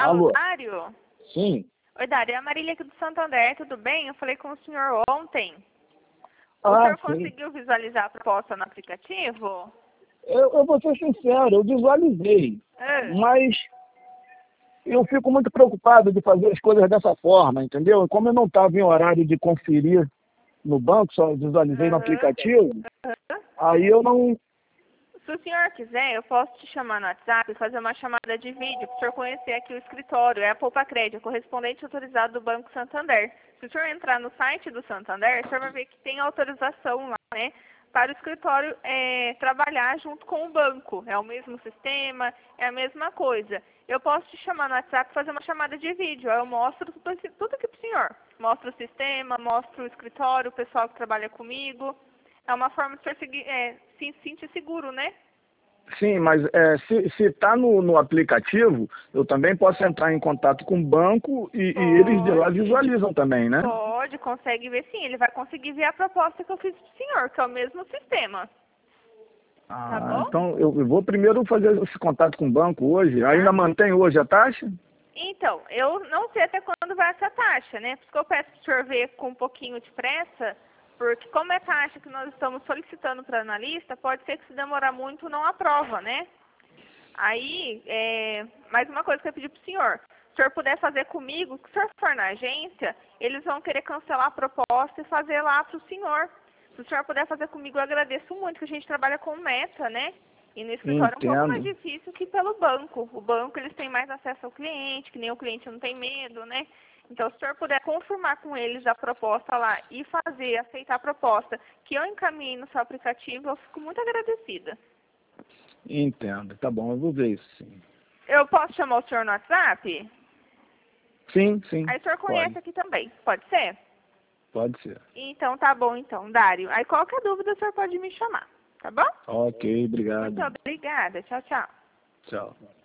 Alô, Alô? Dário? Sim. Oi, Dário, é a Marília aqui do Santander, tudo bem? Eu falei com o senhor ontem. O Ah, senhor sim. conseguiu visualizar a proposta no aplicativo? Eu vou ser sincero, eu visualizei, Ah, mas eu fico muito preocupado de fazer as coisas dessa forma, entendeu? Como eu não estava em horário de conferir no banco, só visualizei no aham, aplicativo, aham. aí eu não... Se o senhor quiser, eu posso te chamar no WhatsApp e fazer uma chamada de vídeo para o senhor conhecer aqui o escritório. É a Poupa Crédito, correspondente autorizado do Banco Santander. Se o senhor entrar no site do Santander, o senhor vai ver que tem autorização lá, né? Para o escritório trabalhar junto com o banco. É o mesmo sistema, é a mesma coisa. Eu posso te chamar no WhatsApp e fazer uma chamada de vídeo. Aí eu mostro tudo aqui para o senhor. Mostro o sistema, mostro o escritório, o pessoal que trabalha comigo. É uma forma de o senhor se sentir seguro, né? Sim, mas se está no aplicativo, eu também posso entrar em contato com o banco e eles de lá Pode, visualizam também, né? pode, consegue ver sim. Ele vai conseguir ver a proposta que eu fiz pro senhor, que é o mesmo sistema. Tá Ah, bom? então eu vou primeiro fazer esse contato com o banco hoje. Ainda Tá? mantém hoje a taxa? Então, eu não sei até quando vai essa taxa, né? Por isso que eu peço pro senhor ver com um pouquinho de pressa, porque como é taxa que nós estamos solicitando para analista, pode ser que se demorar muito não aprova, né? Aí, mais uma coisa que eu pedi pro senhor. Se o senhor puder fazer comigo, se o senhor for na agência, eles vão querer cancelar a proposta e fazer lá pro senhor. Se o senhor puder fazer comigo, eu agradeço muito, que a gente trabalha com meta, né? E no escritório é um pouco mais Entendo. difícil que pelo banco. O banco, eles têm mais acesso ao cliente, que nem o cliente não tem medo, né? Então, se o senhor puder confirmar com eles a proposta lá e aceitar a proposta que eu encaminhei no seu aplicativo, eu fico muito agradecida. Entendo. Tá bom, eu vou ver isso, sim. Eu posso chamar o senhor no WhatsApp? Sim, sim. Aí o senhor conhece Pode. aqui também, pode ser? Pode ser. Então tá bom então, Dário. Aí qualquer dúvida o senhor pode me chamar, tá bom? Ok, Muito obrigado. obrigada. Tchau, tchau. Tchau.